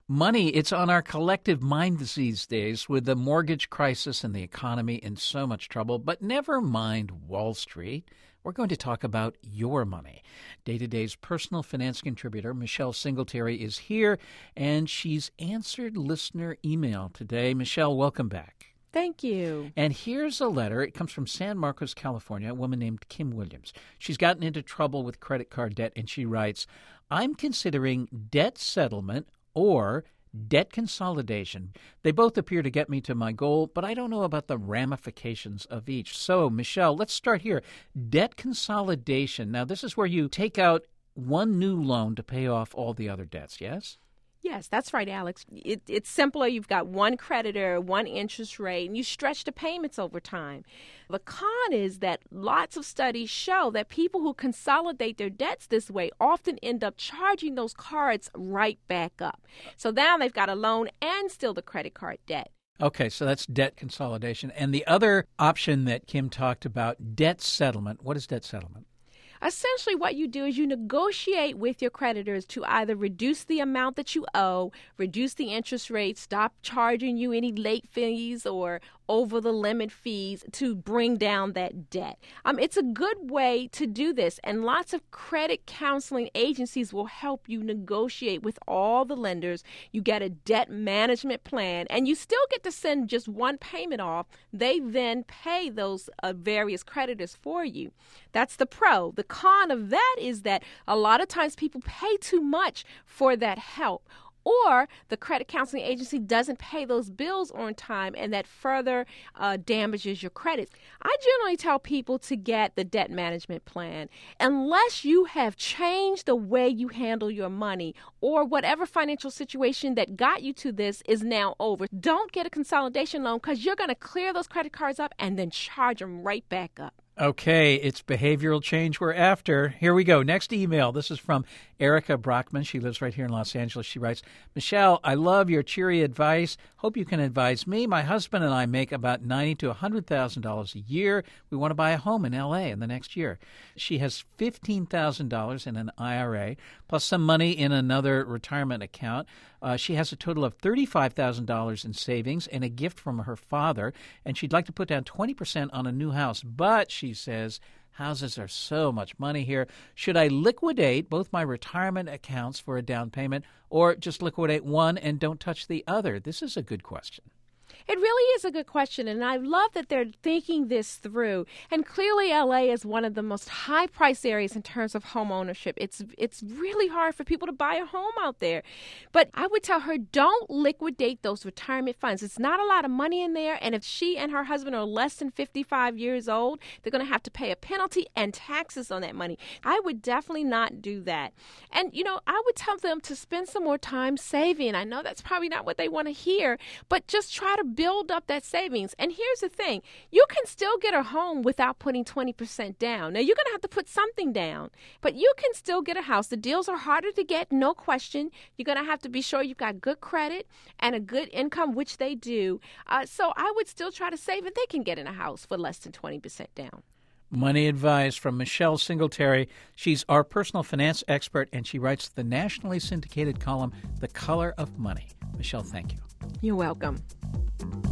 Money, it's on our collective minds these days with the mortgage crisis and the economy in so much trouble. But never mind Wall Street. We're going to talk about your money. Day to Day's personal finance contributor, Michelle Singletary, is here, and she's answered listener email today. Michelle, welcome back. Thank you. And here's a letter. It comes from San Marcos, California, a woman named Kim Williams. She's gotten into trouble with credit card debt, and she writes, I'm considering debt settlement or debt consolidation. They both appear to get me to my goal, but I don't know about the ramifications of each. So, Michelle, let's start here. Debt consolidation. Now, this is where you take out one new loan to pay off all the other debts, yes? Yes, that's right, Alex. It's simpler. You've got one creditor, one interest rate, and you stretch the payments over time. The con is that lots of studies show that people who consolidate their debts this way often end up charging those cards right back up. So now they've got a loan and still the credit card debt. Okay, so that's debt consolidation. And the other option that Kim talked about, debt settlement. What is debt settlement? Essentially, what you do is you negotiate with your creditors to either reduce the amount that you owe, reduce the interest rate, stop charging you any late fees or over the limit fees to bring down that debt. It's a good way to do this, and lots of credit counseling agencies will help you negotiate with all the lenders. You get a debt management plan, and you still get to send just one payment off. They then pay those various creditors for you. That's the pro. The con of that is that a lot of times people pay too much for that help, or the credit counseling agency doesn't pay those bills on time, and that further damages your credit. I generally tell people to get the debt management plan unless you have changed the way you handle your money or whatever financial situation that got you to this is now over. Don't get a consolidation loan because you're going to clear those credit cards up and then charge them right back up. Okay, it's behavioral change we're after. Here we go. Next email. This is from Erica Brockman. She lives right here in Los Angeles. She writes, Michelle, I love your cheery advice. Hope you can advise me. My husband and I make about $90,000 to $100,000 a year. We want to buy a home in L.A. in the next year. She has $15,000 in an IRA, plus some money in another retirement account. She has a total of $35,000 in savings and a gift from her father, and she'd like to put down 20% on a new house. But, she says, houses are so much money here. Should I liquidate both my retirement accounts for a down payment or just liquidate one and don't touch the other? This is a good question. It really is a good question, and I love that they're thinking this through. And clearly, L.A. is one of the most high-priced areas in terms of home ownership. It's really hard for people to buy a home out there. But I would tell her, don't liquidate those retirement funds. It's not a lot of money in there, and if she and her husband are less than 55 years old, they're going to have to pay a penalty and taxes on that money. I would definitely not do that. And, I would tell them to spend some more time saving. I know that's probably not what they want to hear, but just try to build up that savings. And here's the thing. You can still get a home without putting 20% down. Now, you're going to have to put something down, but you can still get a house. The deals are harder to get, no question. You're going to have to be sure you've got good credit and a good income, which they do. So I would still try to save, and they can get in a house for less than 20% down. Money advice from Michelle Singletary. She's our personal finance expert, and she writes the nationally syndicated column, The Color of Money. Michelle, thank you. You're welcome.